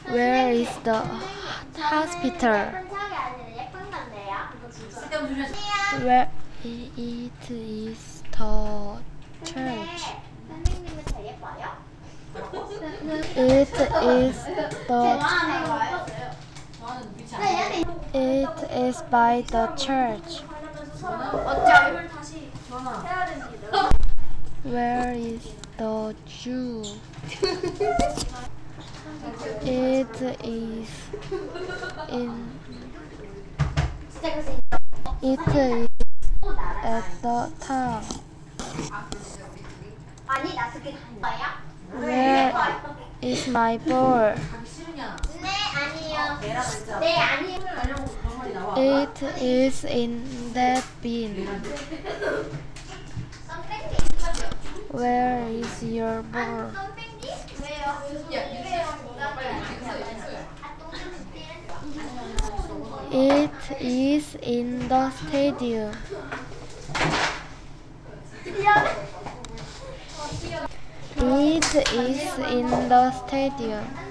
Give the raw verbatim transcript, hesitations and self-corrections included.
Where is the hospital? Where it is the church? It is the It is by the church. Where is the Jew? It is in It is at the top. Where is my ball? It is in that bin. Where is your ball? It is in the stadium. It is in the stadium.